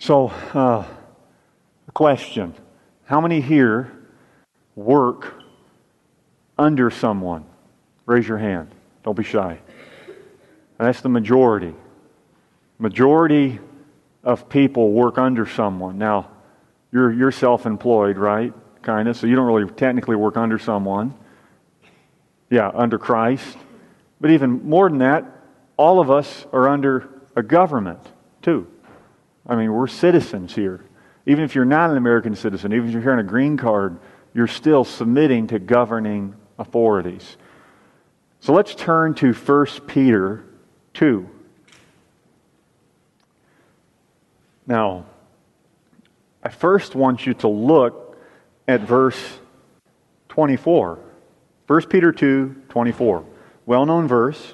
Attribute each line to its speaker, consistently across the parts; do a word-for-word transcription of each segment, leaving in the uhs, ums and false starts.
Speaker 1: So, uh, a question. How many here work under someone? Raise your hand. Don't be shy. And that's the majority. Majority of people work under someone. Now, you're you're self-employed, right? Kind of. So you don't really technically work under someone. Yeah, under Christ. But even more than that, all of us are under a government, too. I mean, we're citizens here. Even if you're not an American citizen, even if you're here on a green card, you're still submitting to governing authorities. So let's turn to First Peter two. Now, I first want you to look at verse twenty-four. First Peter two, twenty-four. Well-known verse.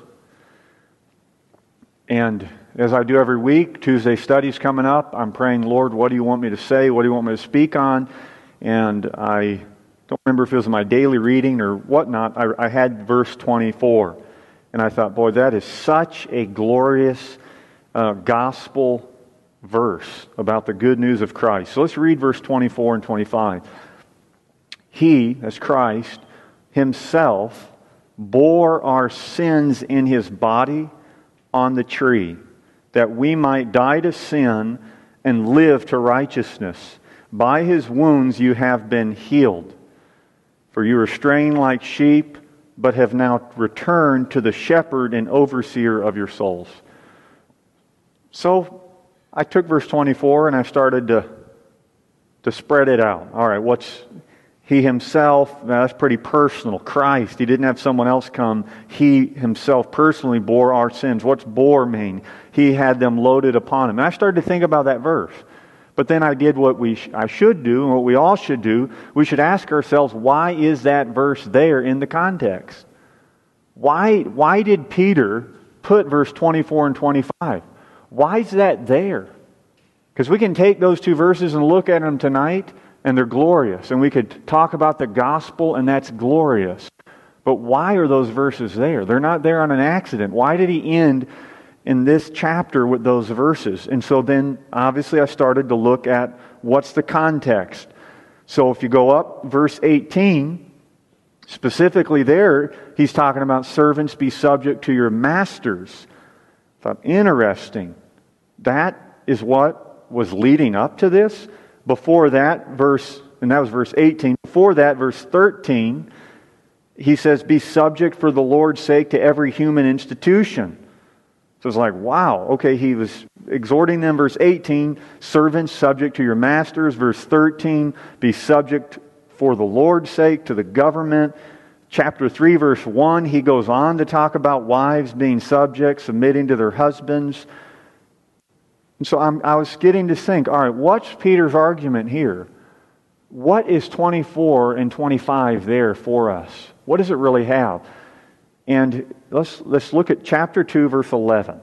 Speaker 1: And as I do every week, Tuesday study's coming up. I'm praying, Lord, what do you want me to say? What do you want me to speak on? And I don't remember if it was my daily reading or whatnot. I, I had verse twenty-four. And I thought, boy, that is such a glorious uh, gospel verse about the good news of Christ. So let's read verse twenty-four and twenty-five. He, as Christ, Himself bore our sins in His body on the tree, that we might die to sin and live to righteousness. By His wounds you have been healed. For you were straying like sheep, but have now returned to the shepherd and overseer of your souls. So, I took verse twenty-four and I started to, to spread it out. All right, what's He Himself? Now that's pretty personal. Christ, He didn't have someone else come. He Himself personally bore our sins. What's bore mean? He had them loaded upon Him. And I started to think about that verse. But then I did what we sh- I should do and what we all should do. We should ask ourselves, why is that verse there in the context? Why, why did Peter put verse twenty-four and twenty-five? Why is that there? Because we can take those two verses and look at them tonight, and they're glorious. And we could talk about the gospel, and that's glorious. But why are those verses there? They're not there on an accident. Why did he end in this chapter with those verses? And so then, obviously, I started to look at what's the context. So if you go up, verse eighteen, specifically there, he's talking about servants be subject to your masters. I thought, interesting. That is what was leading up to this. Before that, verse, and that was verse eighteen. Before that, verse thirteen, he says, be subject for the Lord's sake to every human institution. So it's like, wow, okay, he was exhorting them, verse eighteen, servants subject to your masters. Verse thirteen, be subject for the Lord's sake to the government. Chapter three, verse one, he goes on to talk about wives being subject, submitting to their husbands. And so I'm, I was getting to think, all right, what's Peter's argument here? What is twenty-four and twenty-five there for us? What does it really have? And let's let's look at chapter two, verse eleven.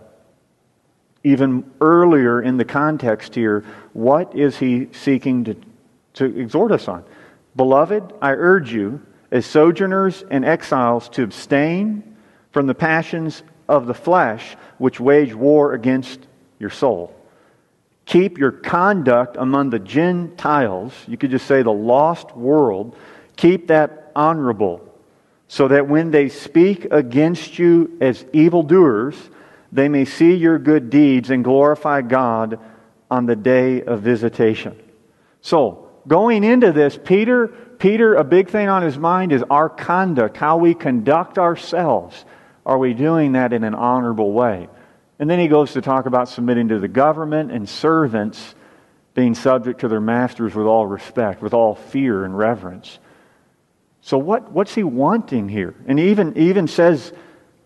Speaker 1: Even earlier in the context here, what is he seeking to, to exhort us on? Beloved, I urge you, as sojourners and exiles, to abstain from the passions of the flesh, which wage war against your soul. Keep your conduct among the Gentiles, you could just say the lost world, keep that honorable, so that when they speak against you as evildoers, they may see your good deeds and glorify God on the day of visitation. So, going into this, Peter, Peter, a big thing on his mind is our conduct, how we conduct ourselves. Are we doing that in an honorable way? And then he goes to talk about submitting to the government and servants being subject to their masters with all respect, with all fear and reverence. So what, what's he wanting here? And he even, even says,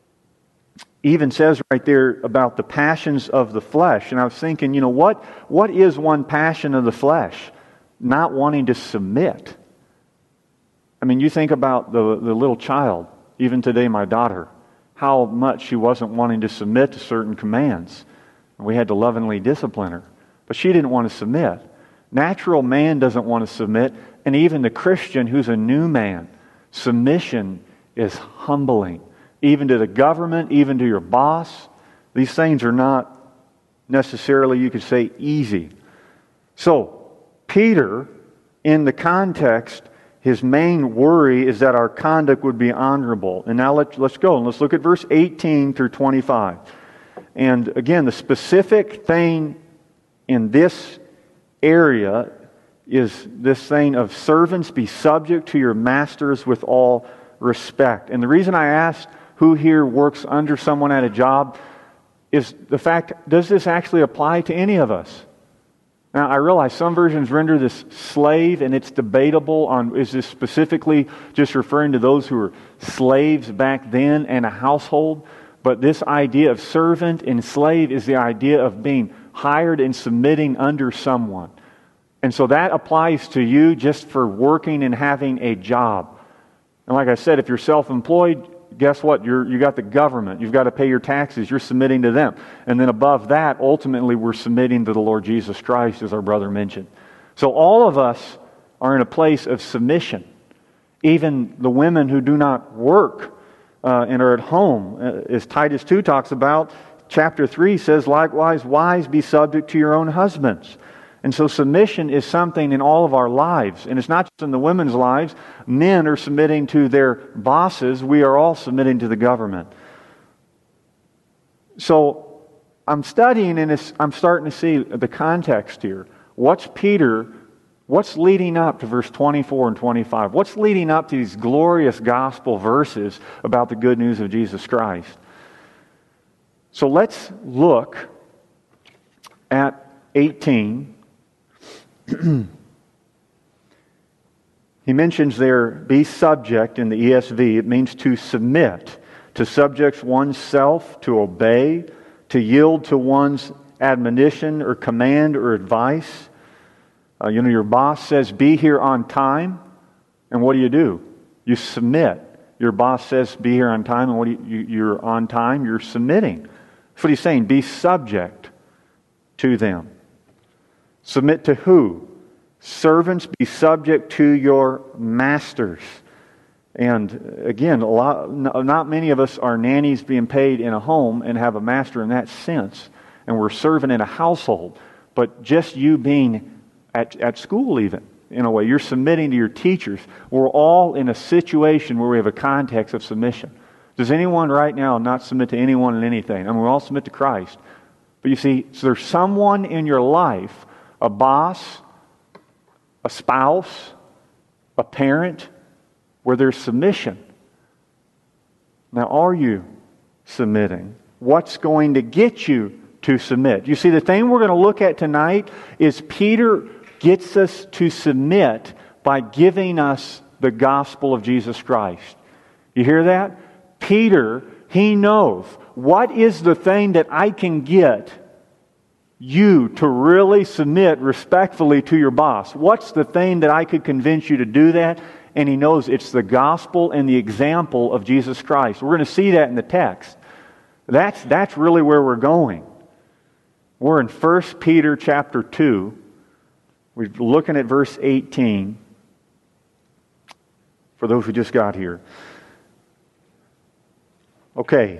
Speaker 1: even says right there about the passions of the flesh. And I was thinking, you know, what, what is one passion of the flesh? Not wanting to submit. I mean, you think about the, the little child, even today my daughter, how much she wasn't wanting to submit to certain commands. We had to lovingly discipline her. But she didn't want to submit. Natural man doesn't want to submit. And even the Christian who's a new man, submission is humbling. Even to the government, even to your boss. These things are not necessarily, you could say, easy. So, Peter, in the context, his main worry is that our conduct would be honorable. And now let's, let's go and let's look at verse eighteen through twenty-five. And again, the specific thing in this area is this thing of servants be subject to your masters with all respect. And the reason I asked who here works under someone at a job is the fact, does this actually apply to any of us? Now, I realize some versions render this slave, and it's debatable on, is this specifically just referring to those who were slaves back then and a household? But this idea of servant and slave is the idea of being hired and submitting under someone. And so that applies to you just for working and having a job. And like I said, if you're self-employed, guess what? You're, you got the government. You've got to pay your taxes. You're submitting to them. And then above that, ultimately, we're submitting to the Lord Jesus Christ, as our brother mentioned. So all of us are in a place of submission. Even the women who do not work uh, and are at home, uh, as Titus two talks about, chapter three says, likewise, wives, be subject to your own husbands. And so submission is something in all of our lives. And it's not just in the women's lives. Men are submitting to their bosses. We are all submitting to the government. So I'm studying and it's, I'm starting to see the context here. What's Peter, what's leading up to verse twenty-four and twenty-five? What's leading up to these glorious gospel verses about the good news of Jesus Christ? So let's look at eighteen. He mentions there, be subject in the E S V. It means to submit, to subject oneself, to obey, to yield to one's admonition or command or advice. Uh, you know, your boss says, be here on time. And what do you do? You submit. Your boss says, be here on time. And what do you, you, you're on time? You're submitting. That's what he's saying. Be subject to them. Submit to who? Servants, be subject to your masters. And again, a lot, not many of us are nannies being paid in a home and have a master in that sense. And we're serving in a household. But just you being at, at school even, in a way, you're submitting to your teachers. We're all in a situation where we have a context of submission. Does anyone right now not submit to anyone and anything? I mean, we all submit to Christ. But you see, so there's someone in your life, a boss, a spouse, a parent, where there's submission. Now, are you submitting? What's going to get you to submit? You see, the thing we're going to look at tonight is Peter gets us to submit by giving us the gospel of Jesus Christ. You hear that? Peter, he knows what is the thing that I can get you to really submit respectfully to your boss. What's the thing that I could convince you to do that? And he knows it's the gospel and the example of Jesus Christ. We're going to see that in the text. That's, that's really where we're going. We're in First Peter chapter two. We're looking at verse eighteen. For those who just got here. Okay.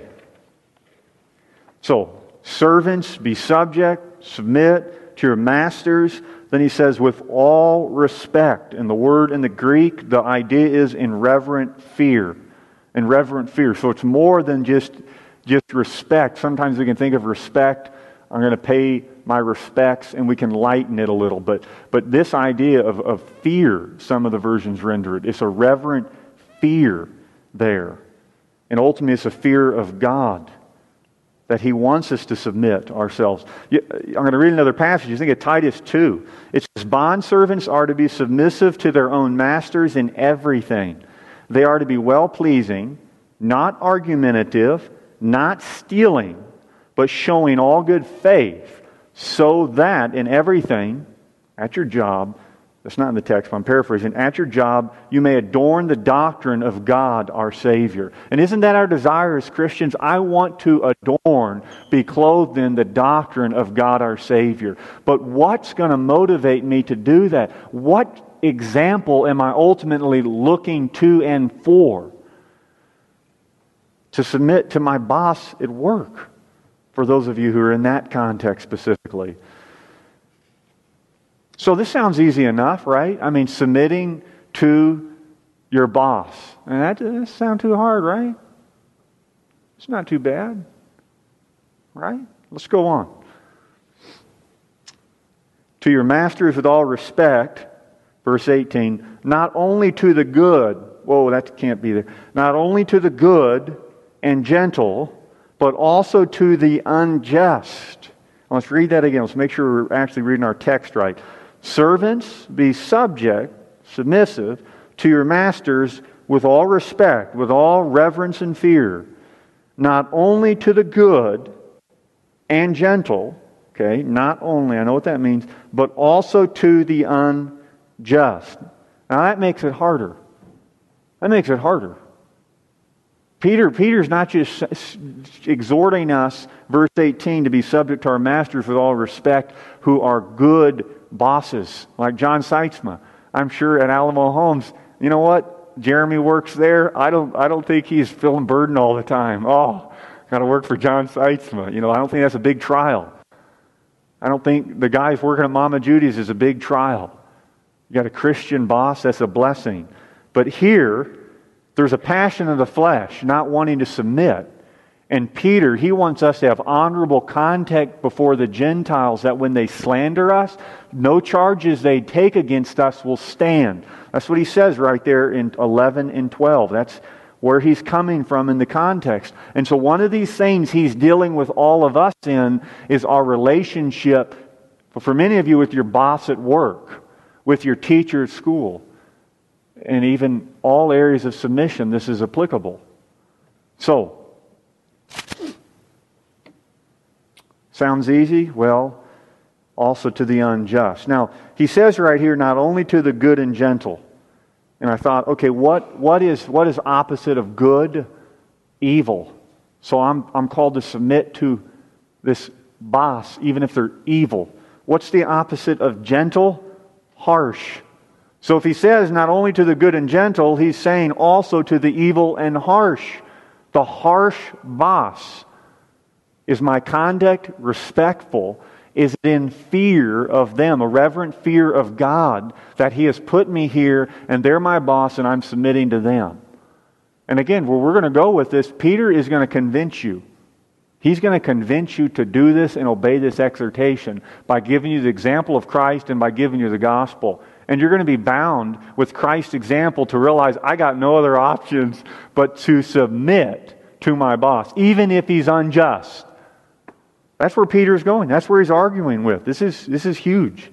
Speaker 1: So, servants, be subject, submit to your masters. Then he says, with all respect. And the word in the Greek, the idea is in reverent fear. In reverent fear. So it's more than just, just respect. Sometimes we can think of respect. I'm going to pay my respects, and we can lighten it a little. But, but this idea of, of fear, some of the versions render it. It's a reverent fear there. And ultimately it's a fear of God. That He wants us to submit ourselves. I'm going to read another passage. You think of Titus two. It says, bondservants are to be submissive to their own masters in everything. They are to be well-pleasing, not argumentative, not stealing, but showing all good faith, so that in everything, at your job, that's not in the text, but I'm paraphrasing, at your job, you may adorn the doctrine of God our Savior. And isn't that our desire as Christians? I want to adorn, be clothed in the doctrine of God our Savior. But what's going to motivate me to do that? What example am I ultimately looking to and for? To submit to my boss at work. For those of you who are in that context specifically. So this sounds easy enough, right? I mean, submitting to your boss. And that doesn't sound too hard, right? It's not too bad. Right? Let's go on. To your masters with all respect, verse eighteen, not only to the good, whoa, that can't be there, not only to the good and gentle, but also to the unjust. Let's read that again. Let's make sure we're actually reading our text right. Servants, be subject, submissive, to your masters with all respect, with all reverence and fear, not only to the good and gentle, okay, not only, I know what that means, but also to the unjust. Now that makes it harder. That makes it harder. Peter, Peter's not just exhorting us, verse eighteen, to be subject to our masters with all respect, who are good bosses, like John Seitzma. I'm sure at Alamo Homes, you know what? Jeremy works there. I don't I don't think he's feeling burdened all the time. Oh, got to work for John Seitzma. You know, I don't think that's a big trial. I don't think the guys working at Mama Judy's is a big trial. You got a Christian boss, that's a blessing. But here, there's a passion of the flesh, not wanting to submit. And Peter, he wants us to have honorable conduct before the Gentiles, that when they slander us, no charges they take against us will stand. That's what he says right there in eleven and twelve. That's where he's coming from in the context. And so one of these things he's dealing with all of us in is our relationship, for many of you, with your boss at work, with your teacher at school, and even all areas of submission, this is applicable. So, sounds easy? Well, also to the unjust. Now, he says right here, not only to the good and gentle. And I thought, okay, what what is what is opposite of good? Evil. So I'm I'm called to submit to this boss, even if they're evil. What's the opposite of gentle? Harsh. So if he says not only to the good and gentle, he's saying also to the evil and harsh. The harsh boss. Is my conduct respectful? Is it in fear of them, a reverent fear of God, that He has put me here and they're my boss and I'm submitting to them? And again, where we're going to go with this, Peter is going to convince you. He's going to convince you to do this and obey this exhortation by giving you the example of Christ and by giving you the gospel. And you're going to be bound with Christ's example to realize I got no other options but to submit to my boss, even if he's unjust. That's where Peter's going. That's where he's arguing with. This is this is huge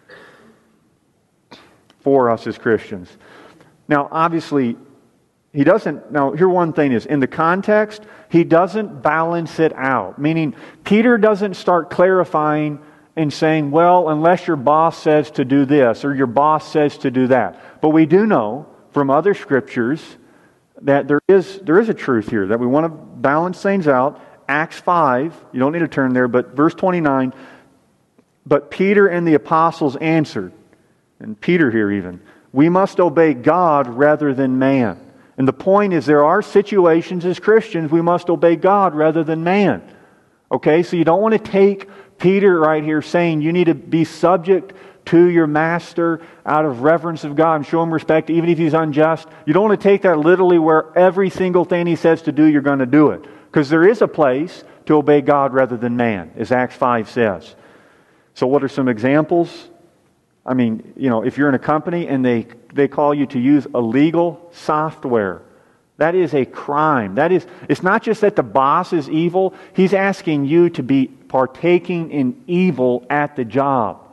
Speaker 1: for us as Christians. Now, obviously, he doesn't... Now, here one thing is, in the context, he doesn't balance it out. Meaning, Peter doesn't start clarifying and saying, well, unless your boss says to do this, or your boss says to do that. But we do know from other scriptures that there is there is a truth here, that we want to balance things out. Acts five, you don't need to turn there, but verse twenty-nine, but Peter and the apostles answered, and Peter here even, we must obey God rather than man. And the point is, there are situations as Christians we must obey God rather than man. Okay, so you don't want to take Peter right here saying you need to be subject to your master out of reverence of God and show him respect even if he's unjust. You don't want to take that literally where every single thing he says to do, you're going to do it. Because there is a place to obey God rather than man, as Acts five says. So what are some examples? I mean, you know, if you're in a company and they, they call you to use illegal software, that is a crime. That is, it's not just that the boss is evil. He's asking you to be partaking in evil at the job.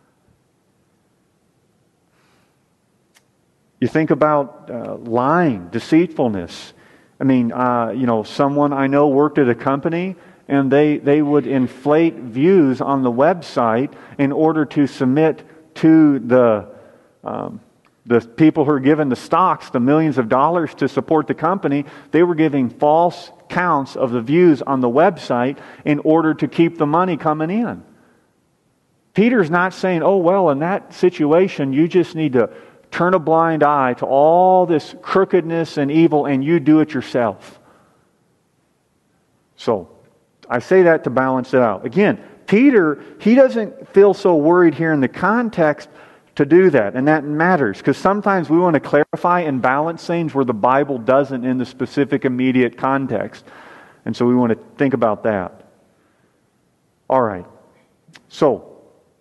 Speaker 1: You think about uh, lying, deceitfulness. I mean, uh, you know, someone I know worked at a company and they, they would inflate views on the website in order to submit to the um, the people who are given the stocks, the millions of dollars to support the company. They were giving false counts of the views on the website in order to keep the money coming in. Peter's not saying, oh, well, in that situation, you just need to turn a blind eye to all this crookedness and evil and you do it yourself. So, I say that to balance it out. Again, Peter, he doesn't feel so worried here in the context to do that, and that matters, because sometimes we want to clarify and balance things where the Bible doesn't in the specific immediate context. And so we want to think about that. All right. So,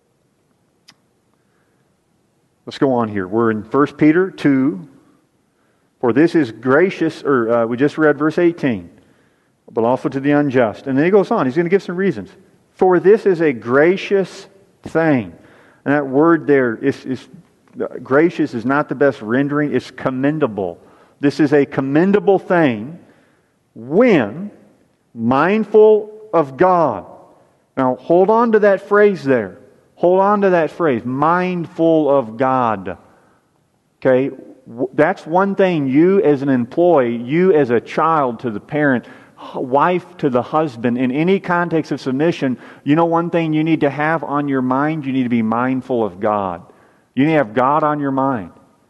Speaker 1: let's go on here. We're in First Peter two. For this is gracious, or uh, we just read verse eighteen, but also to the unjust. And then he goes on. He's going to give some reasons. For this is a gracious thing. And that word there is, is gracious is not the best rendering. It's commendable. This is a commendable thing when mindful of God. Now, hold on to that phrase there. Hold on to that phrase, mindful of God. Okay? That's one thing you as an employee, you as a child to the parent, wife to the husband, in any context of submission, you know one thing you need to have on your mind? You need to be mindful of God. You need to have God on your mind.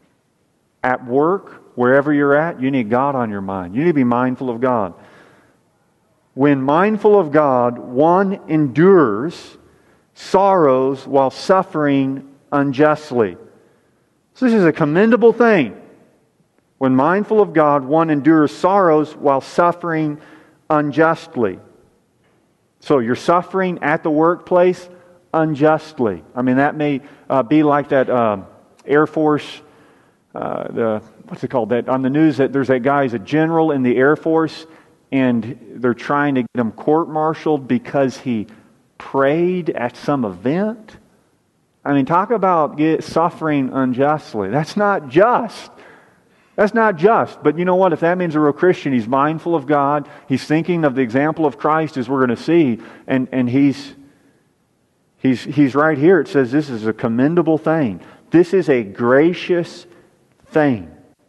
Speaker 1: At work, wherever you're at, you need God on your mind. You need to be mindful of God. When mindful of God, one endures sorrows while suffering unjustly. So this is a commendable thing. When mindful of God, one endures sorrows while suffering unjustly. So you're suffering at the workplace unjustly. I mean, that may uh, be like that uh, Air Force, uh, the what's it called? That on the news, that there's that guy who's a general in the Air Force, and they're trying to get him court-martialed because he prayed at some event. I mean, talk about get suffering unjustly. That's not just. That's not just. But you know what? If that means a real Christian, he's mindful of God. He's thinking of the example of Christ, as we're going to see. And, and he's, he's, he's right here. It says this is a commendable thing. This is a gracious thing.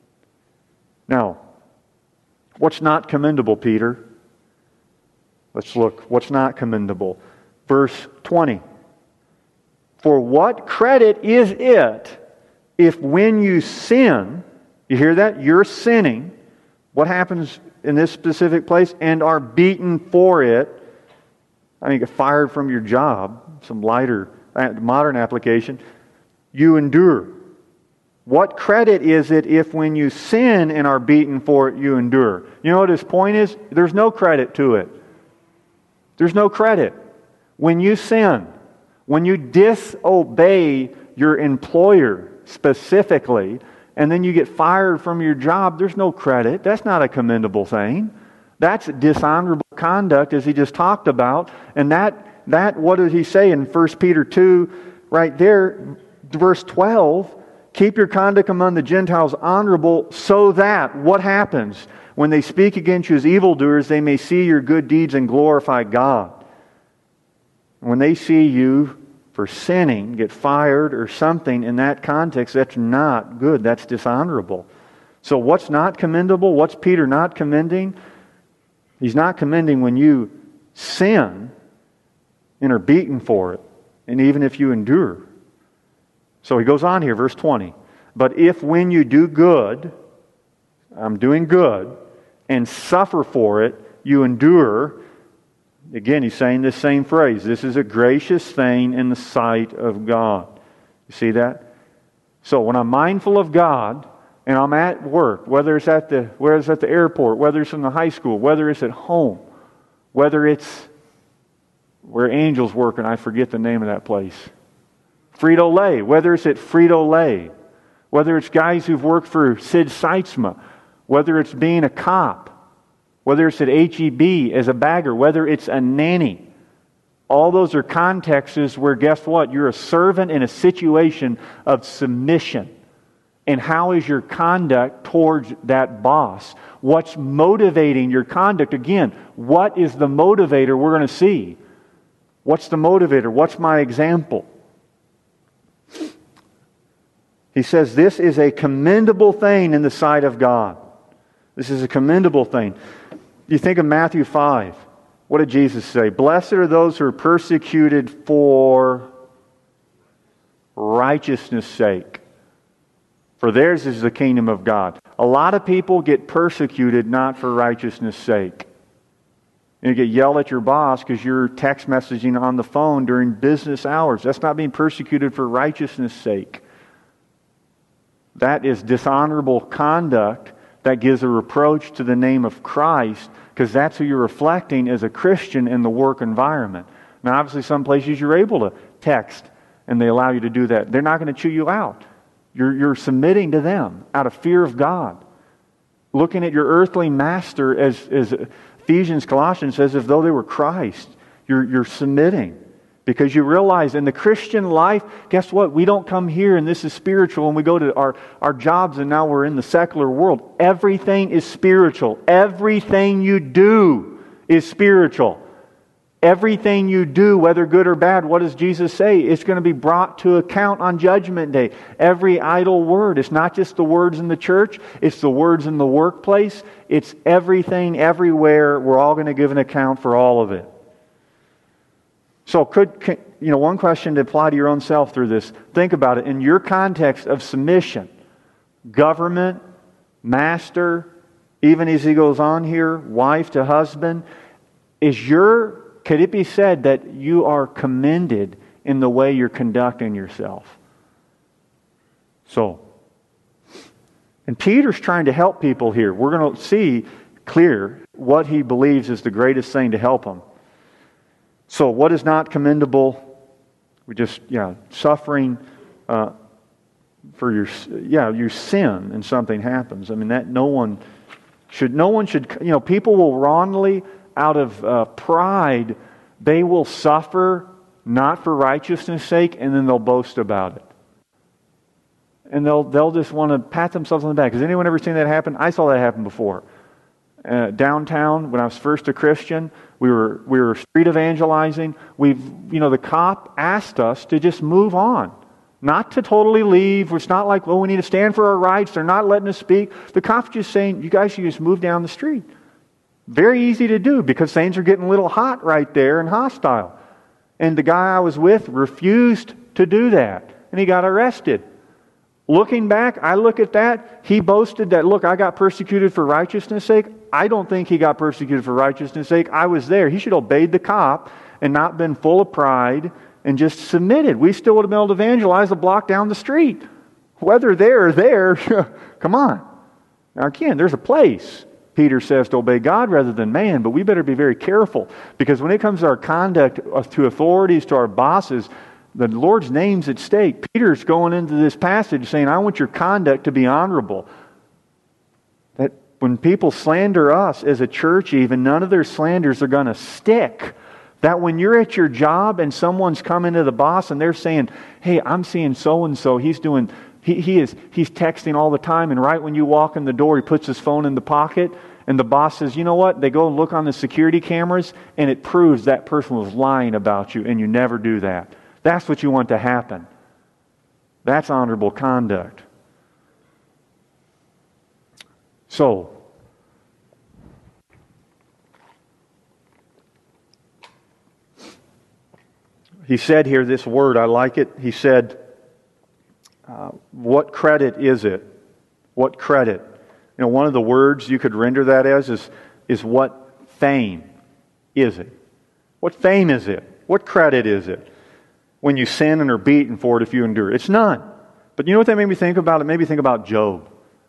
Speaker 1: Now, what's not commendable, Peter? Let's look. What's not commendable? Verse twenty. For what credit is it if when you sin, you hear that? You're sinning. What happens in this specific place? And are beaten for it. I mean, get fired from your job. Some lighter, modern application. You endure. What credit is it if when you sin and are beaten for it, you endure? You know what his point is? There's no credit to it. There's no credit. When you sin, when you disobey your employer specifically, and then you get fired from your job, there's no credit. That's not a commendable thing. That's dishonorable conduct, as he just talked about. And that, that what does he say in First Peter two, right there, verse twelve? Keep your conduct among the Gentiles honorable, so that, what happens? When they speak against you as evildoers, they may see your good deeds and glorify God. When they see you for sinning, get fired or something in that context, that's not good. That's dishonorable. So what's not commendable? What's Peter not commending? He's not commending when you sin and are beaten for it, and even if you endure. So he goes on here, verse twenty. But if when you do good, I'm doing good, and suffer for it, you endure. Again, he's saying this same phrase. This is a gracious thing in the sight of God. You see that? So when I'm mindful of God, and I'm at work, whether it's at the whether it's at the airport, whether it's in the high school, whether it's at home, whether it's where Angel's working, I forget the name of that place. Frito-Lay, whether it's at Frito-Lay, whether it's guys who've worked for Sid Seitzma, whether it's being a cop, whether it's at H E B as a bagger, whether it's a nanny. All those are contexts where, guess what? You're a servant in a situation of submission. And how is your conduct towards that boss? What's motivating your conduct? Again, what is the motivator we're going to see? What's the motivator? What's my example? He says this is a commendable thing in the sight of God. This is a commendable thing. You think of Matthew five. What did Jesus say? Blessed are those who are persecuted for righteousness' sake, for theirs is the kingdom of God. A lot of people get persecuted not for righteousness' sake. And you get yelled at your boss because you're text messaging on the phone during business hours. That's not being persecuted for righteousness' sake. That is dishonorable conduct that gives a reproach to the name of Christ, because that's who you're reflecting as a Christian in the work environment. Now, obviously, some places you're able to text and they allow you to do that. They're not going to chew you out. You're, you're submitting to them out of fear of God. Looking at your earthly master, as, as Ephesians, Colossians says, as though they were Christ. You're, you're submitting. Because you realize in the Christian life, guess what? We don't come here and this is spiritual and we go to our, our jobs and now we're in the secular world. Everything is spiritual. Everything you do is spiritual. Everything you do, whether good or bad, what does Jesus say? It's going to be brought to account on Judgment Day. Every idle word. It's not just the words in the church. It's the words in the workplace. It's everything, everywhere. We're all going to give an account for all of it. So could, you know, one question to apply to your own self through this. Think about it. In your context of submission, government, master, even as he goes on here, wife to husband, is your... Could it be said that you are commended in the way you're conducting yourself? So, and Peter's trying to help people here. We're going to see clear what he believes is the greatest thing to help them. So, what is not commendable? We just, yeah, suffering uh, for your, yeah, your sin and something happens. I mean, that no one should, no one should, you know, people will wrongly, out of uh, pride, they will suffer not for righteousness' sake, and then they'll boast about it. And they'll they'll just want to pat themselves on the back. Has anyone ever seen that happen? I saw that happen before. Uh, downtown, when I was first a Christian, we were we were street evangelizing. We've you know the cop asked us to just move on, not to totally leave. It's not like, well, we need to stand for our rights. They're not letting us speak. The cop's just saying, you guys should just move down the street. Very easy to do because things are getting a little hot right there and hostile. And the guy I was with refused to do that. And he got arrested. Looking back, I look at that. He boasted that, look, I got persecuted for righteousness' sake. I don't think he got persecuted for righteousness' sake. I was there. He should have obeyed the cop and not been full of pride and just submitted. We still would have been able to evangelize a block down the street. Whether there or there, come on. Now again, there's a place. Peter says to obey God rather than man, but we better be very careful because when it comes to our conduct to authorities, to our bosses, the Lord's name's at stake. Peter's going into this passage saying, I want your conduct to be honorable. That when people slander us as a church even, none of their slanders are going to stick. That when you're at your job and someone's coming to the boss and they're saying, hey, I'm seeing so-and-so, he's doing... He, he is he's texting all the time, and right when you walk in the door, he puts his phone in the pocket, and the boss says, you know what? They go and look on the security cameras, and it proves that person was lying about you, and you never do that. That's what you want to happen. That's honorable conduct. So, he said here this word, I like it. He said, Uh, what credit is it? What credit? You know, one of the words you could render that as is, is what fame is it? What fame is it? What credit is it? When you sin and are beaten for it if you endure. It's none. But you know what that made me think about? It made me think about Job.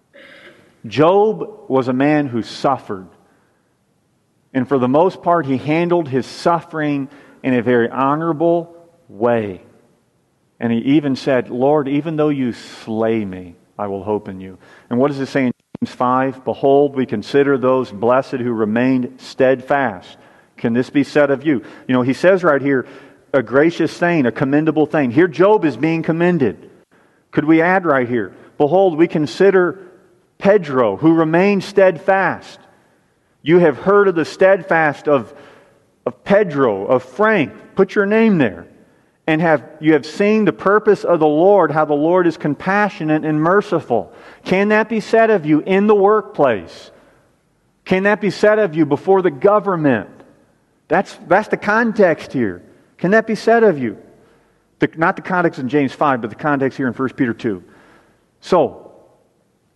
Speaker 1: Job was a man who suffered. And for the most part, he handled his suffering in a very honorable way. And he even said, Lord, even though you slay me, I will hope in you. And what does it say in James five? Behold, we consider those blessed who remained steadfast. Can this be said of you? You know, he says right here, a gracious thing, a commendable thing. Here Job is being commended. Could we add right here? Behold, we consider Pedro, who remained steadfast. You have heard of the steadfast of, of Pedro, of Frank. Put your name there. And have you have seen the purpose of the Lord, how the Lord is compassionate and merciful. Can that be said of you in the workplace? Can that be said of you before the government? That's, that's the context here. Can that be said of you? The, not the context in James five, but the context here in First Peter two. So,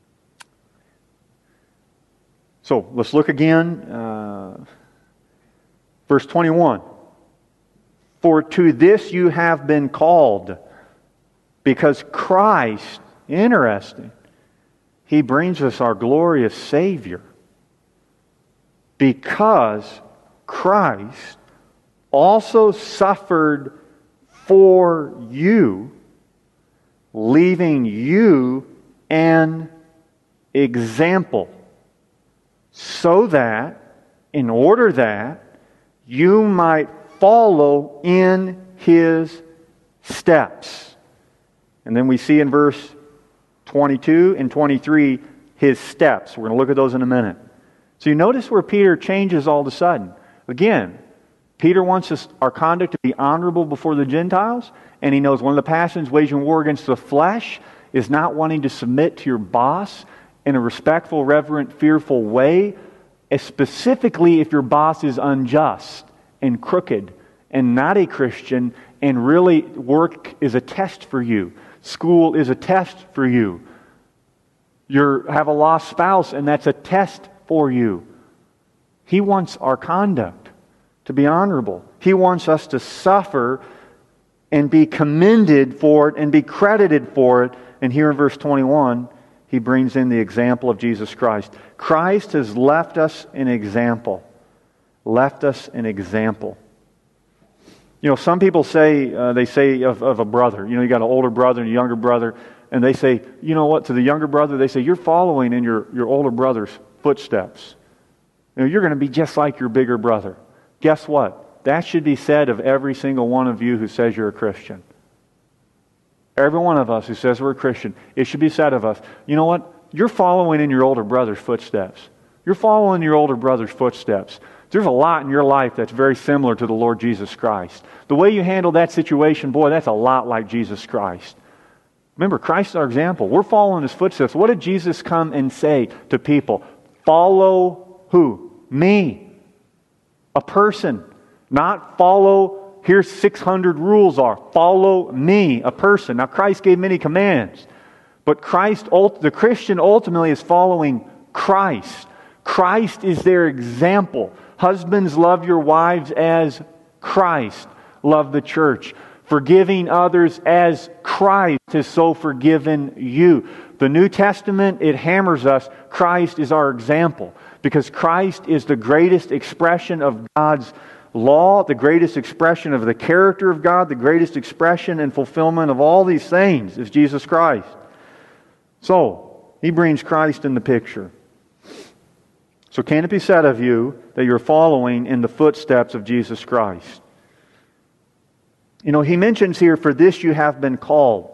Speaker 1: so let's look again. Uh, Verse twenty-one. For to this you have been called, because Christ, interesting, He brings us our glorious Savior. Because Christ also suffered for you, leaving you an example, so that, in order that, you might follow in His steps. And then we see in verse twenty-two and twenty-three His steps. We're going to look at those in a minute. So you notice where Peter changes all of a sudden. Again, Peter wants us, our conduct to be honorable before the Gentiles, and he knows one of the passions waging war against the flesh is not wanting to submit to your boss in a respectful, reverent, fearful way, specifically if your boss is unjust and crooked and not a Christian, and really work is a test for you. School is a test for you. You have a lost spouse, and that's a test for you. He wants our conduct to be honorable. He wants us to suffer and be commended for it and be credited for it. And here in verse twenty-one, he brings in the example of Jesus Christ. Christ has left us an example. Left us an example. You know, some people say, uh, they say of, of a brother, you know, you got an older brother and a younger brother, and they say, you know what, to the younger brother, they say, you're following in your, your older brother's footsteps. You know, you're going to be just like your bigger brother. Guess what? That should be said of every single one of you who says you're a Christian. Every one of us who says we're a Christian, it should be said of us, you know what? You're following in your older brother's footsteps. You're following your older brother's footsteps. There's a lot in your life that's very similar to the Lord Jesus Christ. The way you handle that situation, boy, that's a lot like Jesus Christ. Remember, Christ is our example. We're following His footsteps. What did Jesus come and say to people? Follow who? Me. A person. Not follow, here's six hundred rules are. Follow me, a person. Now, Christ gave many commands. But Christ, the Christian ultimately is following Christ. Christ is their example. Husbands, love your wives as Christ loved the church. Forgiving others as Christ has so forgiven you. The New Testament, it hammers us, Christ is our example. Because Christ is the greatest expression of God's law, the greatest expression of the character of God, the greatest expression and fulfillment of all these things is Jesus Christ. So, He brings Christ in the picture. So can it be said of you that you're following in the footsteps of Jesus Christ? You know, he mentions here, for this you have been called.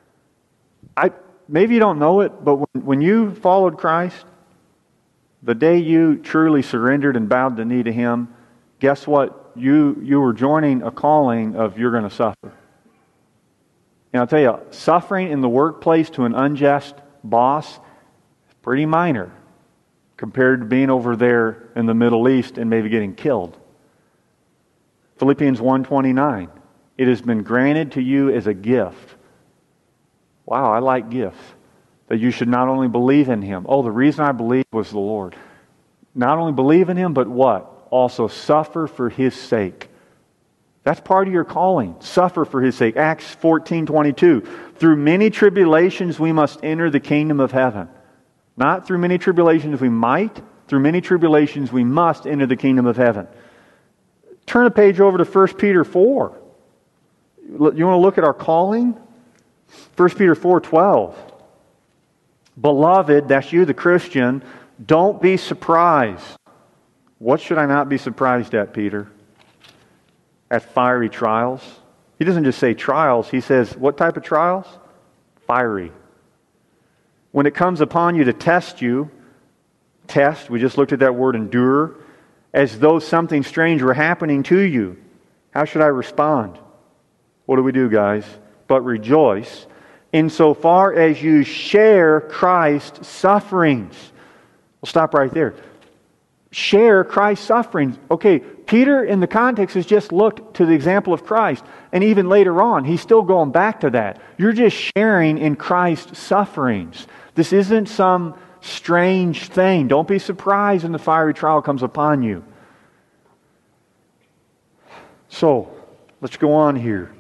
Speaker 1: I maybe you don't know it, but when, when you followed Christ, the day you truly surrendered and bowed the knee to Him, guess what? You, you were joining a calling of you're going to suffer. And I'll tell you, suffering in the workplace to an unjust boss is pretty minor compared to being over there in the Middle East and maybe getting killed. Philippians one twenty-nine. It has been granted to you as a gift. Wow, I like gifts. That you should not only believe in Him. Oh, the reason I believed was the Lord. Not only believe in Him, but what? Also suffer for His sake. That's part of your calling. Suffer for His sake. Acts fourteen twenty-two. Through many tribulations we must enter the kingdom of heaven. Not through many tribulations we might. Through many tribulations we must enter the kingdom of heaven. Turn a page over to First Peter four. You want to look at our calling? First Peter four twelve. Beloved, that's you, the Christian, don't be surprised. What should I not be surprised at, Peter? At fiery trials. He doesn't just say trials. He says, what type of trials? Fiery. When it comes upon you to test you, test, we just looked at that word endure, as though something strange were happening to you. How should I respond? What do we do, guys? But rejoice insofar as you share Christ's sufferings. We'll stop right there. Share Christ's sufferings. Okay, Peter in the context has just looked to the example of Christ. And even later on, he's still going back to that. You're just sharing in Christ's sufferings. This isn't some strange thing. Don't be surprised when the fiery trial comes upon you. So, let's go on here.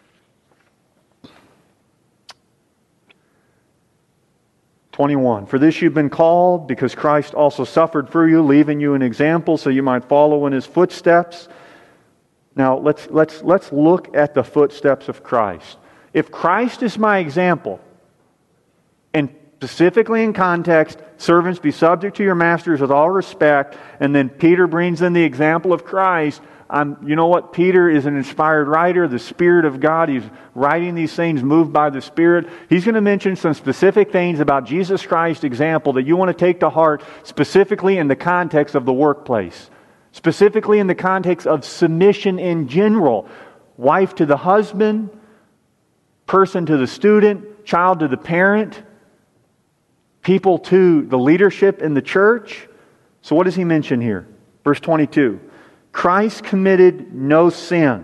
Speaker 1: twenty-one. For this you've been called, because Christ also suffered for you, leaving you an example so you might follow in His footsteps. Now, let's, let's, let's look at the footsteps of Christ. If Christ is my example, and specifically in context, servants, be subject to your masters with all respect, and then Peter brings in the example of Christ, I'm, you know what? Peter is an inspired writer, the Spirit of God. He's writing these things moved by the Spirit. He's going to mention some specific things about Jesus Christ's example that you want to take to heart, specifically in the context of the workplace, specifically in the context of submission in general. Wife to the husband, person to the student, child to the parent, people to the leadership in the church. So what does he mention here? Verse twenty-two. Christ committed no sin.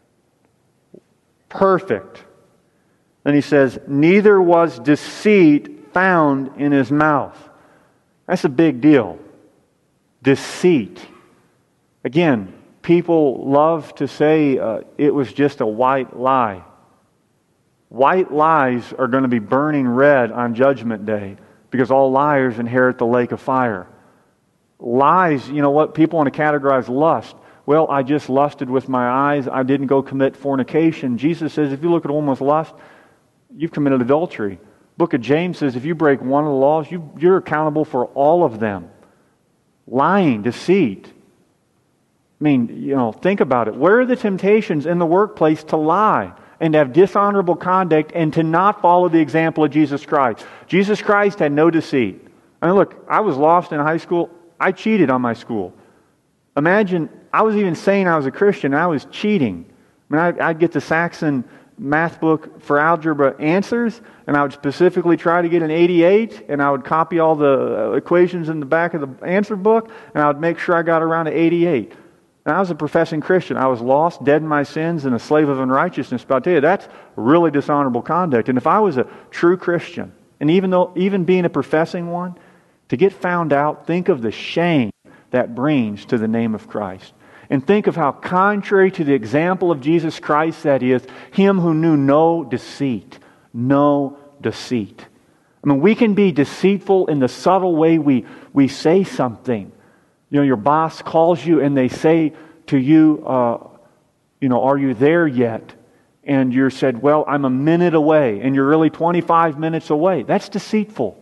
Speaker 1: Perfect. Then he says, neither was deceit found in His mouth. That's a big deal. Deceit. Again, people love to say uh, it was just a white lie. White lies are going to be burning red on Judgment Day, because all liars inherit the lake of fire. Lies, you know what? People want to categorize lust. Well, I just lusted with my eyes. I didn't go commit fornication. Jesus says if you look at a woman with lust, you've committed adultery. Book of James says if you break one of the laws, you, you're accountable for all of them. Lying, deceit. I mean, you know, think about it. Where are the temptations in the workplace to lie and to have dishonorable conduct and to not follow the example of Jesus Christ? Jesus Christ had no deceit. I mean, look, I was lost in high school. I cheated on my school. Imagine, I was even saying I was a Christian, and I was cheating. I mean, I'd, I'd get the Saxon math book for algebra answers, and I would specifically try to get an eighty-eight, and I would copy all the equations in the back of the answer book, and I would make sure I got around to eighty-eight. And I was a professing Christian. I was lost, dead in my sins, and a slave of unrighteousness. But I'll tell you, that's really dishonorable conduct. And if I was a true Christian, and even though even being a professing one, to get found out, think of the shame that brings to the name of Christ. And think of how contrary to the example of Jesus Christ that is, Him who knew no deceit. No deceit. I mean, we can be deceitful in the subtle way we, we say something. You know, your boss calls you and they say to you, uh, you know, are you there yet? And you're said, well, I'm a minute away. And you're really twenty-five minutes away. That's deceitful.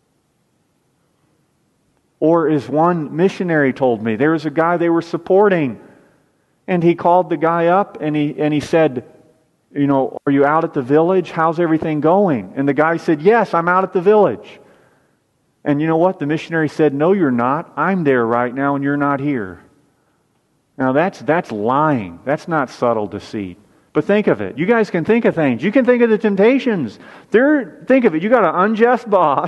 Speaker 1: Or as one missionary told me, there was a guy they were supporting, and he called the guy up and he and he said, you know, are you out at the village? How's everything going? And the guy said, yes, I'm out at the village. And you know what? The missionary said, no, you're not. I'm there right now and you're not here. Now that's that's lying. That's not subtle deceit. But think of it. You guys can think of things. You can think of the temptations. There, think of it. You got an unjust boss.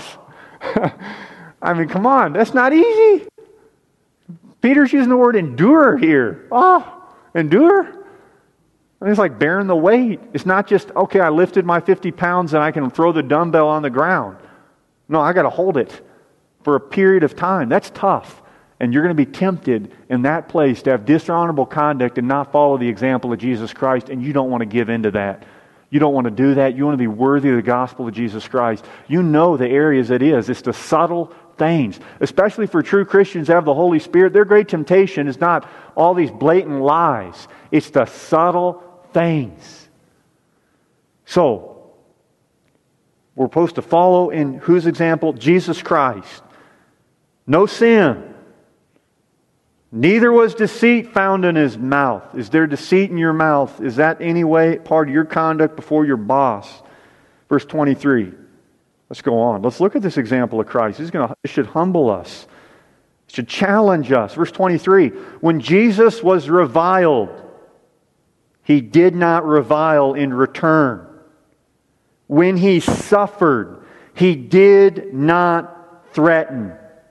Speaker 1: I mean, come on, that's not easy. Peter's using the word endure here. Oh, endure? I mean, it's like bearing the weight. It's not just, okay, I lifted my fifty pounds and I can throw the dumbbell on the ground. No, I got to hold it for a period of time. That's tough. And you're going to be tempted in that place to have dishonorable conduct and not follow the example of Jesus Christ, and you don't want to give in to that. You don't want to do that. You want to be worthy of the gospel of Jesus Christ. You know the areas it is. It's the subtle things. Especially for true Christians that have the Holy Spirit, their great temptation is not all these blatant lies. It's the subtle things. So, we're supposed to follow in whose example? Jesus Christ. No sin. Neither was deceit found in His mouth. Is there deceit in your mouth? Is that any way part of your conduct before your boss? Verse twenty-three. Let's go on. Let's look at this example of Christ. This, is gonna, this should humble us. It should challenge us. Verse twenty-three. When Jesus was reviled, He did not revile in return. When He suffered, He did not threaten.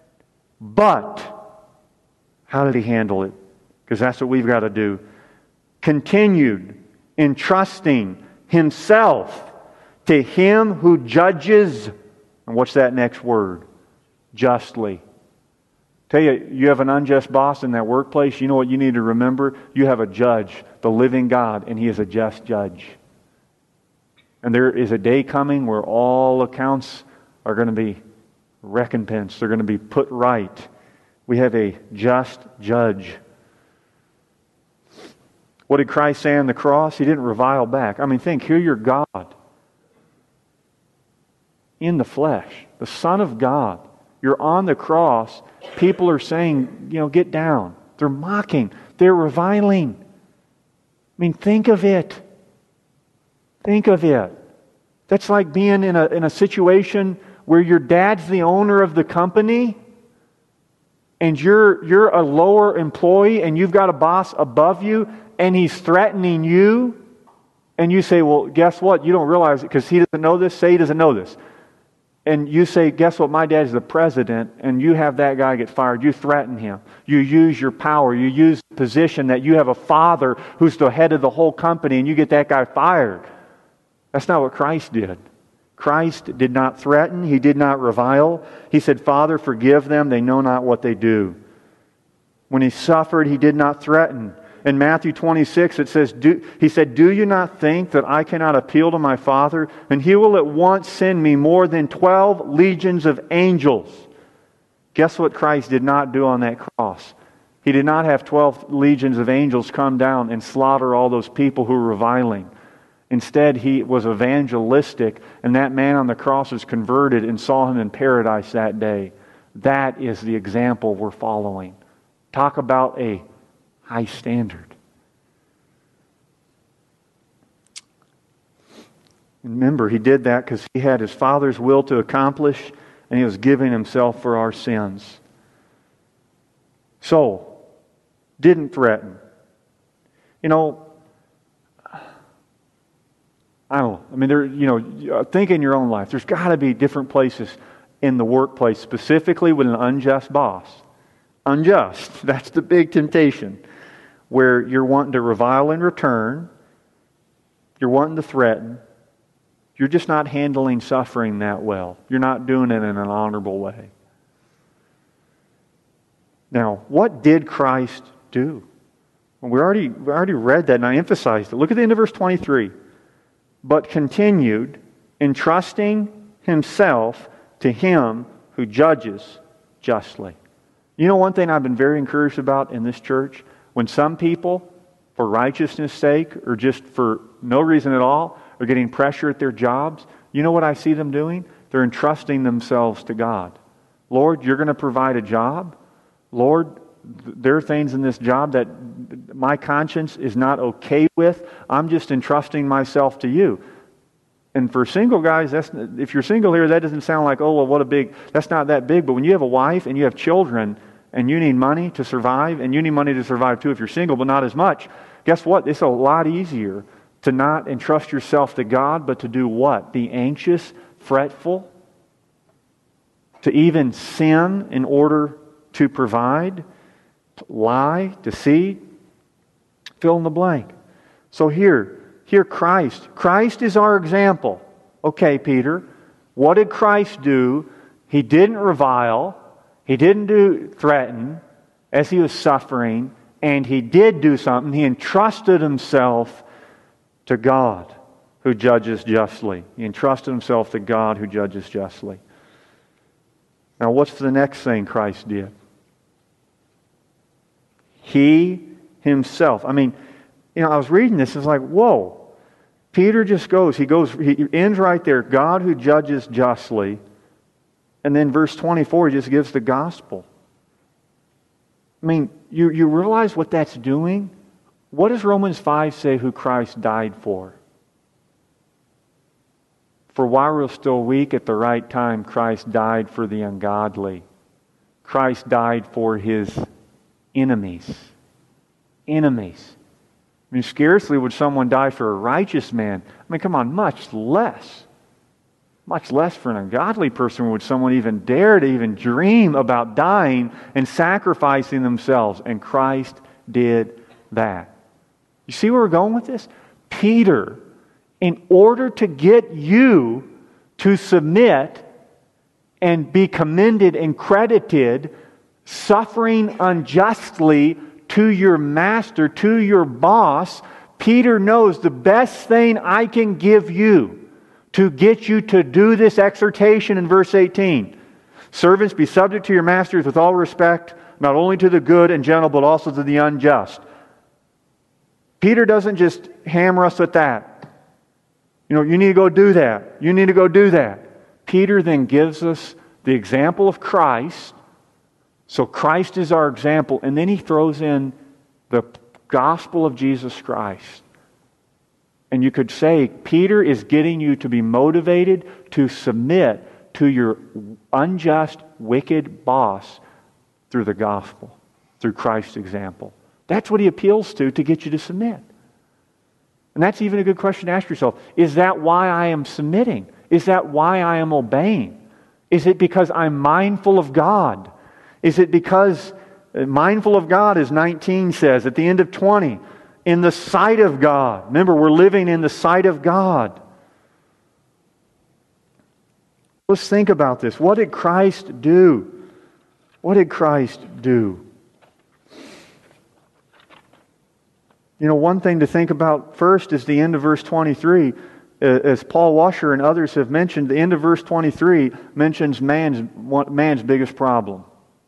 Speaker 1: But how did He handle it? Because that's what we've got to do. Continued entrusting Himself to Him who judges. And what's that next word? Justly. Tell you, you have an unjust boss in that workplace. You know what you need to remember? You have a judge the living God, and He is a just judge. And there is a day coming where all accounts are going to be recompensed. They're going to be put right. We have a just judge. What did Christ say on the cross? He didn't revile back. I mean, think, here you're God in the flesh, the Son of God. You're on the cross. People are saying, you know, get down. They're mocking. They're reviling. I mean, think of it. Think of it. That's like being in a, in a situation where your dad's the owner of the company and you're, you're a lower employee and you've got a boss above you and he's threatening you, and you say, well, guess what? You don't realize it because he doesn't know this. Say he doesn't know this. And you say, guess what? My dad's the president, and you have that guy get fired. You threaten him. You use your power. You use the position that you have a father who's the head of the whole company, and you get that guy fired. That's not what Christ did. Christ did not threaten. He did not revile. He said, Father, forgive them. They know not what they do. When He suffered, He did not threaten. In Matthew twenty-six, it says, do, He said, do you not think that I cannot appeal to my Father, and He will at once send me more than twelve legions of angels? Guess what Christ did not do on that cross? He did not have twelve legions of angels come down and slaughter all those people who were reviling. Instead, He was evangelistic, and that man on the cross was converted and saw Him in paradise that day. That is the example we're following. Talk about a high standard. Remember, He did that because He had His Father's will to accomplish, and He was giving Himself for our sins. So, didn't threaten. You know, I don't know. I mean, there. You know, think in your own life. There's got to be different places in the workplace, specifically with an unjust boss. Unjust. That's the big temptation. Where you're wanting to revile in return, you're wanting to threaten, you're just not handling suffering that well. You're not doing it in an honorable way. Now, what did Christ do? Well, we already we already read that, and I emphasized it. Look at the end of verse twenty-three. But continued, entrusting Himself to Him who judges justly. You know one thing I've been very encouraged about in this church? When some people, for righteousness' sake, or just for no reason at all, are getting pressure at their jobs, you know what I see them doing? They're entrusting themselves to God. Lord, You're going to provide a job. Lord, there are things in this job that my conscience is not okay with. I'm just entrusting myself to You. And for single guys, that's, if you're single here, that doesn't sound like, oh, well, what a big, that's not that big. But when you have a wife and you have children, and you need money to survive, and you need money to survive too if you're single, but not as much. Guess what? It's a lot easier to not entrust yourself to God, but to do what? Be anxious, fretful, to even sin in order to provide, lie, deceit, fill in the blank. So here, here Christ. Christ is our example. Okay, Peter, what did Christ do? He didn't revile. He didn't do threaten as He was suffering, and He did do something. He entrusted Himself to God who judges justly. He entrusted Himself to God who judges justly. Now, what's the next thing Christ did? He Himself. I mean, you know, I was reading this, it's like, whoa. Peter just goes, he goes, he ends right there, God who judges justly. And then verse twenty-four, He just gives the gospel. I mean, you, you realize what that's doing? What does Romans five say who Christ died for? For while we're still weak, at the right time, Christ died for the ungodly. Christ died for His enemies. Enemies. I mean, scarcely would someone die for a righteous man. I mean, come on, much less. Much less for an ungodly person would someone even dare to even dream about dying and sacrificing themselves. And Christ did that. You see where we're going with this? Peter, in order to get you to submit and be commended and credited, suffering unjustly to your master, to your boss, Peter knows the best thing I can give you to get you to do this exhortation in verse eighteen. Servants, be subject to your masters with all respect, not only to the good and gentle, but also to the unjust. Peter doesn't just hammer us with that. You know, you need to go do that. You need to go do that. Peter then gives us the example of Christ. So Christ is our example. And then he throws in the gospel of Jesus Christ. And you could say Peter is getting you to be motivated to submit to your unjust, wicked boss through the gospel, through Christ's example. That's what he appeals to to get you to submit. And that's even a good question to ask yourself. Is that why I am submitting? Is that why I am obeying? Is it because I'm mindful of God? Is it because mindful of God, as nineteen says, at the end of twenty, in the sight of God? Remember, we're living in the sight of God. Let's think about this. What did Christ do? What did Christ do? You know, one thing to think about first is the end of verse twenty-three. As Paul Washer and others have mentioned, the end of verse twenty-three mentions man's, man's biggest problem.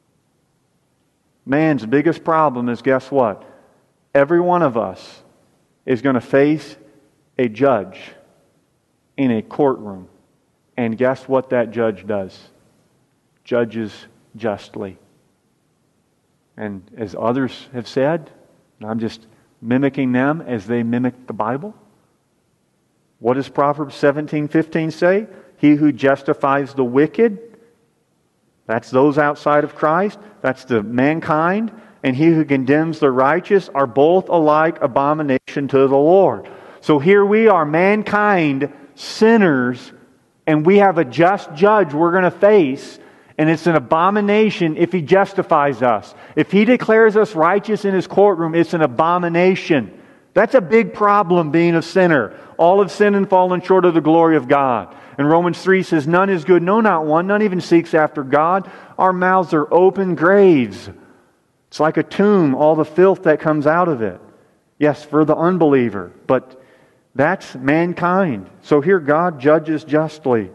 Speaker 1: Man's biggest problem is, guess what? Every one of us is going to face a judge in a courtroom. And guess what that judge does? Judges justly. And as others have said, and I'm just mimicking them as they mimic the Bible. What does Proverbs seventeen fifteen say? He who justifies the wicked, that's those outside of Christ, that's the mankind, and he who condemns the righteous are both alike abomination to the Lord. So here we are, mankind, sinners, and we have a just judge we're going to face, and it's an abomination if he justifies us. If he declares us righteous in his courtroom, it's an abomination. That's a big problem, being a sinner. All have sinned and fallen short of the glory of God. And Romans three says, none is good, no, not one. None even seeks after God. Our mouths are open graves. It's like a tomb, all the filth that comes out of it. Yes, for the unbeliever, but that's mankind. So here God judges justly.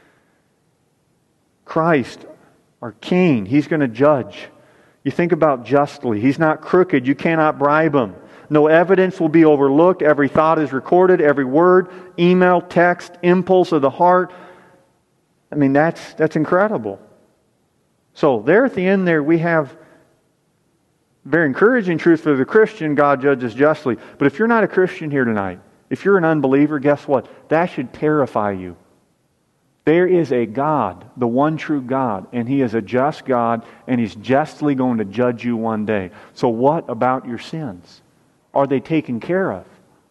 Speaker 1: Christ, our King, He's going to judge. You think about justly. He's not crooked. You cannot bribe Him. No evidence will be overlooked. Every thought is recorded. Every word, email, text, impulse of the heart. I mean, that's that's incredible. So there at the end there we have very encouraging truth for the Christian. God judges justly. But if you're not a Christian here tonight, if you're an unbeliever, guess what? That should terrify you. There is a God, the one true God, and He is a just God, and He's justly going to judge you one day. So what about your sins? Are they taken care of?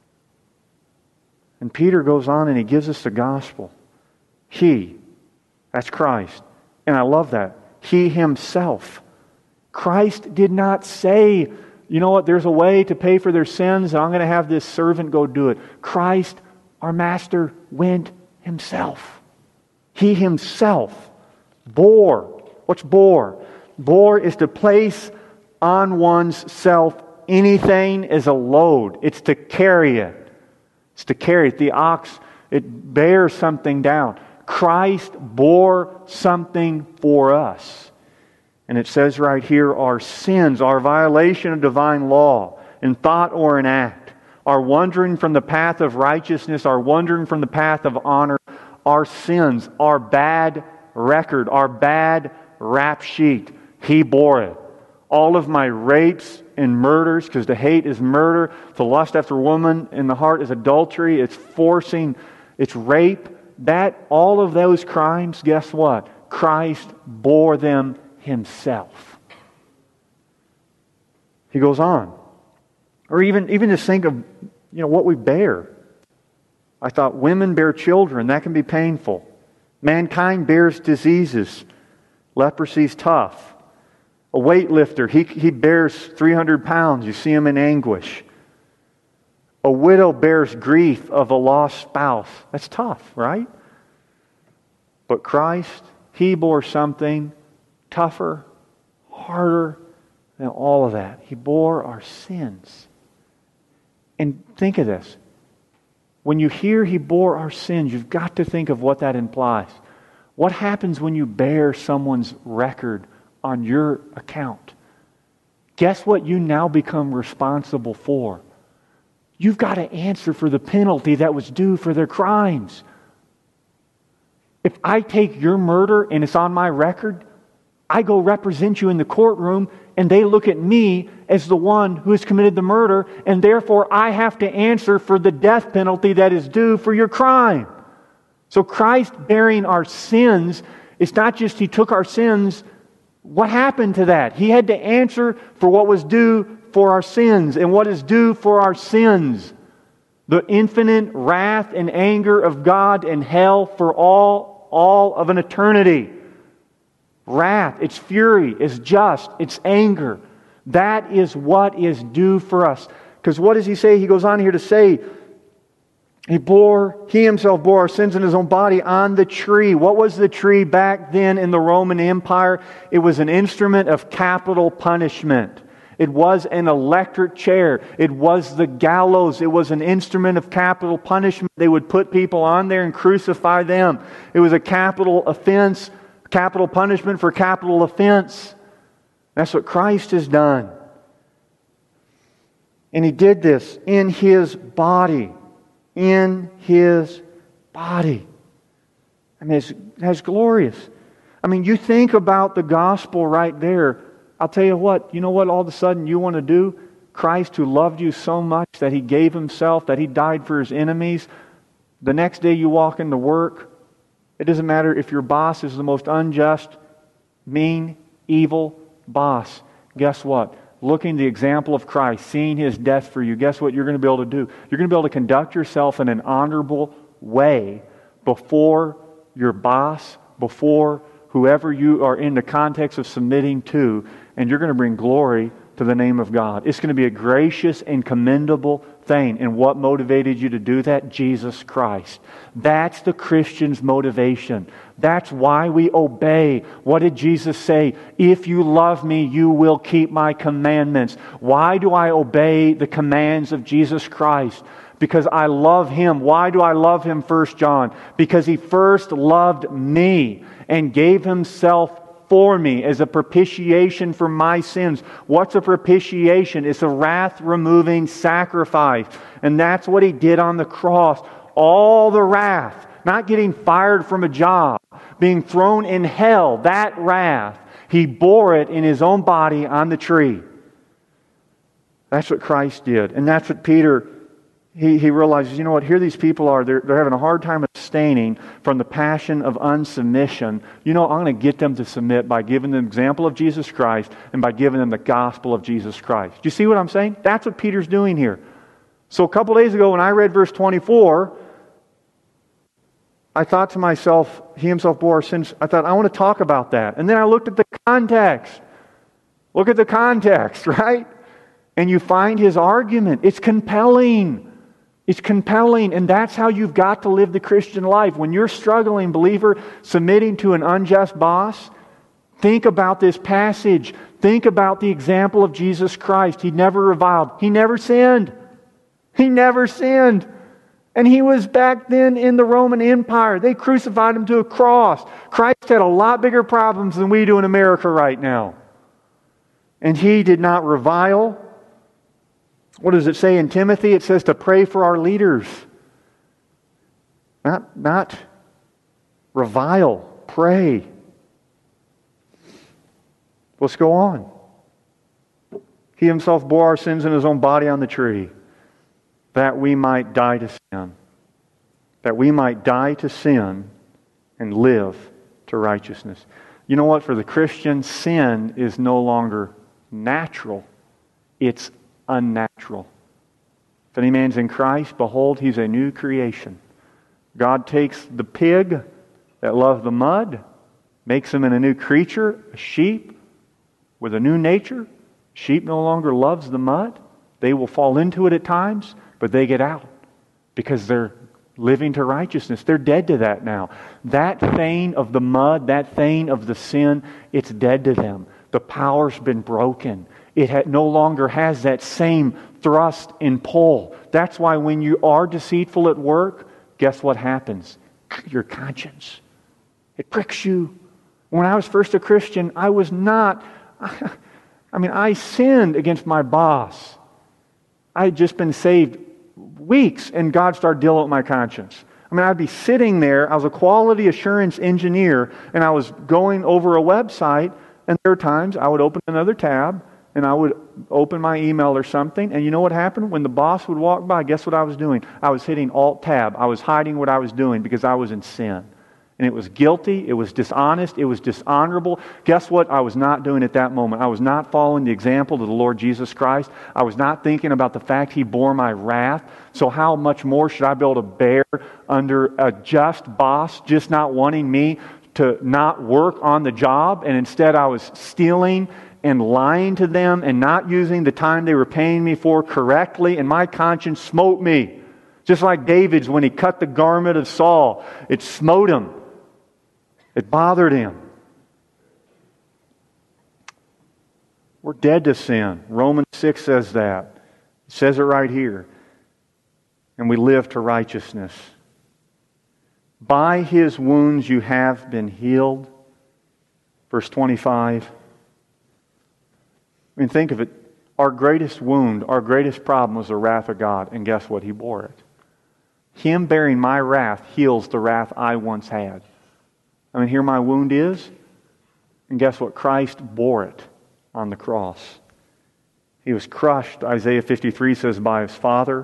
Speaker 1: And Peter goes on and he gives us the gospel. He, that's Christ. And I love that. He Himself. Christ did not say, you know what, there's a way to pay for their sins, and I'm going to have this servant go do it. Christ, our Master, went Himself. He Himself bore. What's bore? Bore is to place on one's self anything as a load. It's to carry it. It's to carry it. The ox, it bears something down. Christ bore something for us. And it says right here, our sins, our violation of divine law, in thought or in act, our wandering from the path of righteousness, our wandering from the path of honor, our sins, our bad record, our bad rap sheet, He bore it. All of my rapes and murders, because to hate is murder, to lust after woman in the heart is adultery, it's forcing, it's rape. That, all of those crimes, guess what? Christ bore them Himself. He goes on. Or even, even just think of, you know, what we bear. I thought women bear children. That can be painful. Mankind bears diseases. Leprosy's tough. A weightlifter, he, he bears three hundred pounds. You see him in anguish. A widow bears grief of a lost spouse. That's tough, right? But Christ, He bore something tougher, harder than all of that. He bore our sins. And think of this. When you hear He bore our sins, you've got to think of what that implies. What happens when you bear someone's record on your account? Guess what you now become responsible for? You've got to answer for the penalty that was due for their crimes. If I take your murder and it's on my record, I go represent you in the courtroom and they look at me as the one who has committed the murder, and therefore I have to answer for the death penalty that is due for your crime. So Christ bearing our sins, it's not just He took our sins. What happened to that? He had to answer for what was due for our sins. And what is due for our sins? The infinite wrath and anger of God and hell for all, all of an eternity. Wrath, it's fury, it's just, it's anger. That is what is due for us. Because what does He say? He goes on here to say, He bore, He Himself bore our sins in His own body on the tree. What was the tree back then in the Roman Empire? It was an instrument of capital punishment. It was an electric chair. It was the gallows. It was an instrument of capital punishment. They would put people on there and crucify them. It was a capital offense, capital punishment for capital offense. That's what Christ has done. And He did this in His body. In His body. I mean, it's, that's glorious. I mean, you think about the gospel right there. I'll tell you what, you know what all of a sudden you want to do? Christ, who loved you so much that He gave Himself, that He died for His enemies. The next day you walk into work, it doesn't matter if your boss is the most unjust, mean, evil boss. Guess what? Looking the example of Christ, seeing His death for you, guess what you're going to be able to do? You're going to be able to conduct yourself in an honorable way before your boss, before whoever you are in the context of submitting to, and you're going to bring glory to the name of God. It's going to be a gracious and commendable thing. And what motivated you to do that? Jesus Christ. That's the Christian's motivation. That's why we obey. What did Jesus say? If you love me, you will keep my commandments. Why do I obey the commands of Jesus Christ? Because I love Him. Why do I love Him, First John? Because He first loved me and gave Himself for me as a propitiation for my sins. What's a propitiation? It's a wrath-removing sacrifice. And that's what He did on the cross. All the wrath, not getting fired from a job, being thrown in hell, that wrath, He bore it in His own body on the tree. That's what Christ did. And that's what Peter, he, he realizes, you know what, here these people are, they're, they're having a hard time abstaining from the passion of unsubmission. You know, I'm going to get them to submit by giving them the example of Jesus Christ and by giving them the gospel of Jesus Christ. Do you see what I'm saying? That's what Peter's doing here. So a couple days ago when I read verse twenty-four, I thought to myself, He Himself bore our sins. I thought, I want to talk about that. And then I looked at the context. Look at the context, right? And you find His argument. It's compelling. It's compelling. And that's how you've got to live the Christian life. When you're struggling, believer, submitting to an unjust boss, think about this passage. Think about the example of Jesus Christ. He never reviled. He never sinned. He never sinned. And He was back then in the Roman Empire. They crucified Him to a cross. Christ had a lot bigger problems than we do in America right now. And He did not revile. What does it say in Timothy? It says to pray for our leaders. Not, not revile. Pray. Let's go on. He Himself bore our sins in His own body on the tree, that we might die to sin. That we might die to sin and live to righteousness. You know what? For the Christian, sin is no longer natural. It's unnatural. If any man's in Christ, behold, he's a new creation. God takes the pig that loved the mud, makes him in a new creature, a sheep with a new nature. Sheep no longer loves the mud. They will fall into it at times, but they get out because they're living to righteousness. They're dead to that now. That thing of the mud, that thing of the sin, it's dead to them. The power's been broken. It ha- no longer has that same thrust and pull. That's why when you are deceitful at work, guess what happens? Your conscience. It pricks you. When I was first a Christian, I was not, I mean, I sinned against my boss. I had just been saved weeks, and God started dealing with my conscience. I mean, I'd be sitting there, I was a quality assurance engineer, and I was going over a website, and there were times I would open another tab, and I would open my email or something, and you know what happened? When the boss would walk by, guess what I was doing? I was hitting Alt-Tab. I was hiding what I was doing because I was in sin. And it was guilty, it was dishonest, it was dishonorable. Guess what I was not doing at that moment? I was not following the example of the Lord Jesus Christ. I was not thinking about the fact He bore my wrath. So how much more should I be able to bear under a just boss just not wanting me to not work on the job, and instead I was stealing and lying to them and not using the time they were paying me for correctly, and my conscience smote me. Just like David's when he cut the garment of Saul. It smote him. It bothered him. We're dead to sin. Romans six says that. It says it right here. And we live to righteousness. By His wounds you have been healed. Verse twenty-five. I mean, think of it. Our greatest wound, our greatest problem was the wrath of God. And guess what? He bore it. Him bearing my wrath heals the wrath I once had. I mean, here my wound is. And guess what? Christ bore it on the cross. He was crushed, Isaiah fifty-three says, by His Father.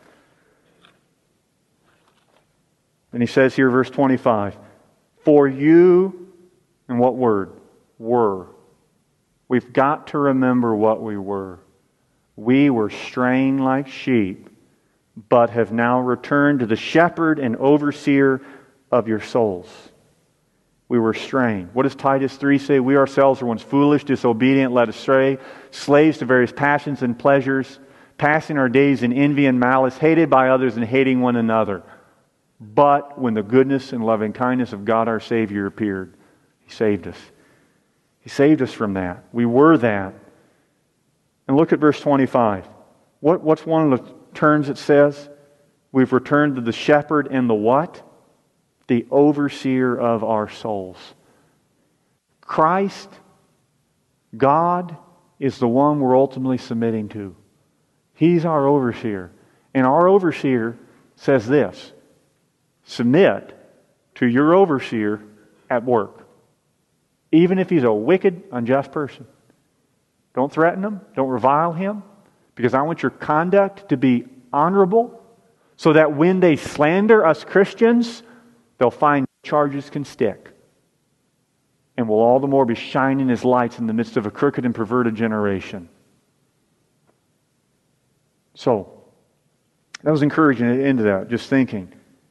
Speaker 1: And He says here, verse twenty-five, for you, and what word? Were. We've got to remember what we were. We were straying like sheep, but have now returned to the shepherd and overseer of your souls. We were straying. What does Titus three say? We ourselves were once foolish, disobedient, led astray, slaves to various passions and pleasures, passing our days in envy and malice, hated by others and hating one another. But when the goodness and loving kindness of God our Savior appeared, He saved us. He saved us from that. We were that. And look at verse twenty-five. What, what's one of the terms it says? We've returned to the shepherd and the what? The overseer of our souls. Christ, God, is the one we're ultimately submitting to. He's our overseer. And our overseer says this: submit to your overseer at work. Even if he's a wicked, unjust person. Don't threaten him. Don't revile him. Because I want your conduct to be honorable, so that when they slander us Christians, they'll find charges can stick. And will all the more be shining as lights in the midst of a crooked and perverted generation. So, that was encouraging into that, just thinking.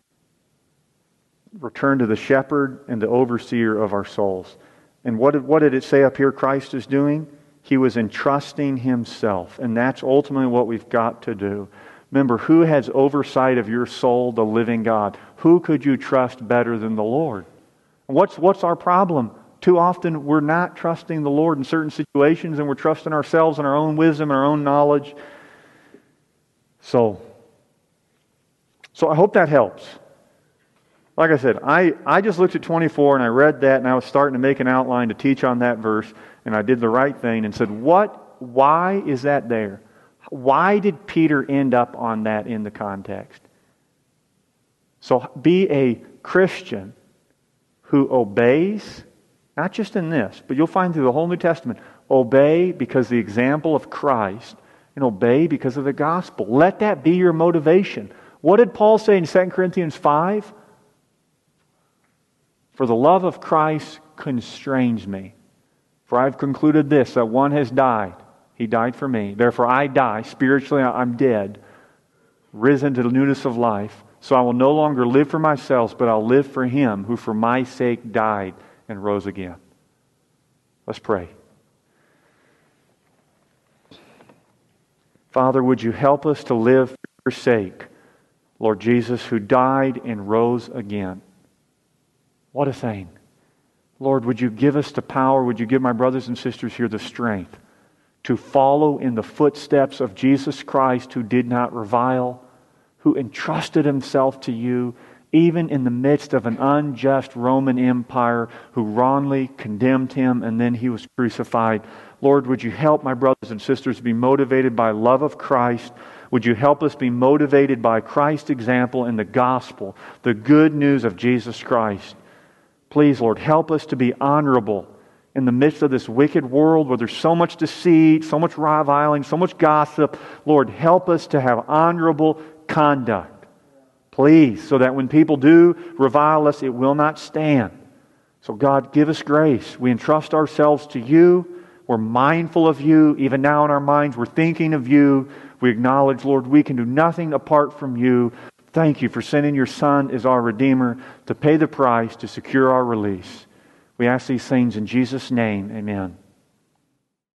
Speaker 1: Return to the shepherd and the overseer of our souls. And what did, what did it say up here Christ is doing? He was entrusting Himself. And that's ultimately what we've got to do. Remember, who has oversight of your soul? The living God. Who could you trust better than the Lord? What's, what's our problem? Too often we're not trusting the Lord in certain situations, and we're trusting ourselves and our own wisdom and our own knowledge. So, so I hope that helps. Like I said, I, I just looked at twenty-four and I read that, and I was starting to make an outline to teach on that verse, and I did the right thing and said, what, why is that there? Why did Peter end up on that in the context? So be a Christian who obeys, not just in this, but you'll find through the whole New Testament, obey because of the example of Christ, and obey because of the gospel. Let that be your motivation. What did Paul say in Second Corinthians five? For the love of Christ constrains me. For I've concluded this, that one has died. He died for me. Therefore I die. Spiritually I'm dead. Risen to the newness of life. So I will no longer live for myself, but I'll live for Him who for my sake died and rose again. Let's pray. Father, would you help us to live for your sake, Lord Jesus, who died and rose again. What a thing. Lord, would you give us the power, would you give my brothers and sisters here the strength to follow in the footsteps of Jesus Christ, who did not revile, who entrusted himself to you, even in the midst of an unjust Roman Empire who wrongly condemned him and then he was crucified. Lord, would you help my brothers and sisters be motivated by love of Christ? Would you help us be motivated by Christ's example and the gospel, the good news of Jesus Christ? Please, Lord, help us to be honorable in the midst of this wicked world where there's so much deceit, so much reviling, so much gossip. Lord, help us to have honorable conduct. Please, so that when people do revile us, it will not stand. So God, give us grace. We entrust ourselves to you. We're mindful of you. Even now in our minds, we're thinking of you. We acknowledge, Lord, we can do nothing apart from you. Thank you for sending your Son as our Redeemer to pay the price to secure our release. We ask these things in Jesus' name. Amen.